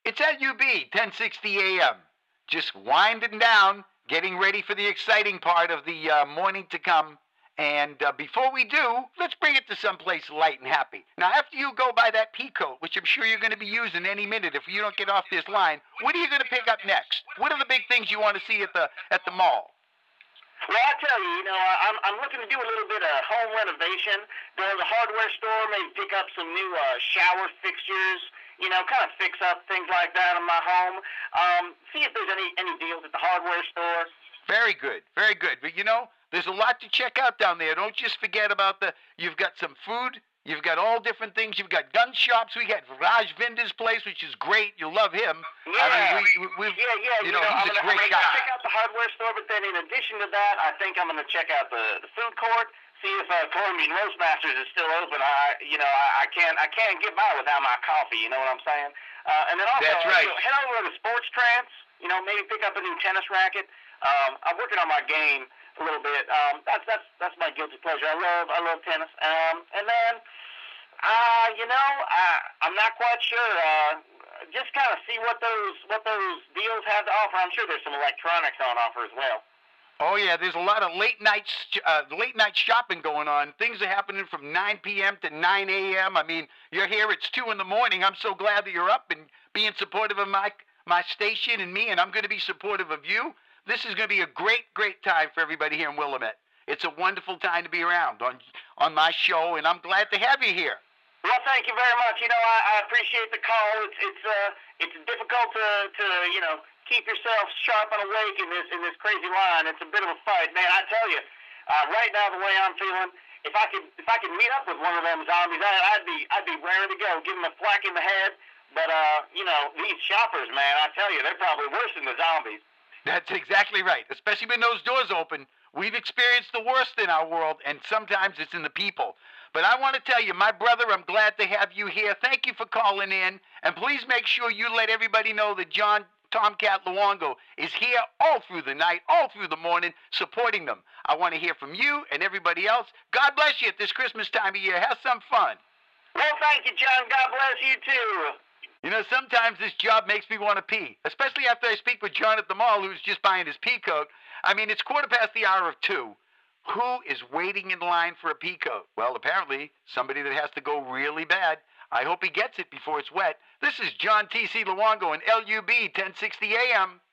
It's LUB, 1060 AM. Just winding down, getting ready for the exciting part of the morning to come. And before we do, let's bring it to someplace light and happy. Now, after you go by that pea coat, which I'm sure you're going to be using any minute if you don't get off this line, what are you going to pick up next? What are the big things you want to see at the mall? Well, I tell you, I'm looking to do a little bit of home renovation. Go to the hardware store, maybe pick up some new shower fixtures. Kind of fix up things like that in my home. See if there's any deals at the hardware store. Very good, very good. But there's a lot to check out down there. Don't just forget about you've got some food, you've got all different things, you've got gun shops, we got Raj Vinder's place, which is great. You'll love him. Yeah, he's a great guy. Check out the hardware store, but then in addition to that, I think I'm going to check out the food court, see if Colombian Roastmasters is still open. I can't get by without my coffee, you know what I'm saying? And then also, that's right. Head over to the Sports Trance, maybe pick up a new tennis racket. I'm working on my game a little bit. That's my guilty pleasure. I love tennis. And then, I'm not quite sure. Just kind of see what those deals have to offer. I'm sure there's some electronics on offer as well. Oh yeah, there's a lot of late night shopping going on. Things are happening from 9 p.m. to 9 a.m. I mean, you're here. It's 2 in the morning. I'm so glad that you're up and being supportive of my station and me, and I'm going to be supportive of you. This is going to be a great time for everybody here in Willamette. It's a wonderful time to be around on my show, and I'm glad to have you here. Well, thank you very much. I appreciate the call. It's difficult to keep yourself sharp and awake in this crazy line. It's a bit of a fight, man. I tell you, right now the way I'm feeling, if I could meet up with one of them zombies, I'd be raring to go. Give them a thwack in the head. But these shoppers, man, I tell you, they're probably worse than the zombies. That's exactly right. Especially when those doors open. We've experienced the worst in our world, and sometimes it's in the people. But I want to tell you, my brother, I'm glad to have you here. Thank you for calling in, and please make sure you let everybody know that John Tomcat Luongo is here all through the night, all through the morning, supporting them. I want to hear from you and everybody else. God bless you at this Christmas time of year. Have some fun. Well, thank you, John. God bless you, too. Sometimes this job makes me want to pee, especially after I speak with John at the mall, who's just buying his pea coat. I mean, it's 2:15. Who is waiting in line for a pea coat? Well, apparently, somebody that has to go really bad. I hope he gets it before it's wet. This is John T.C. Luongo and LUB 1060 AM.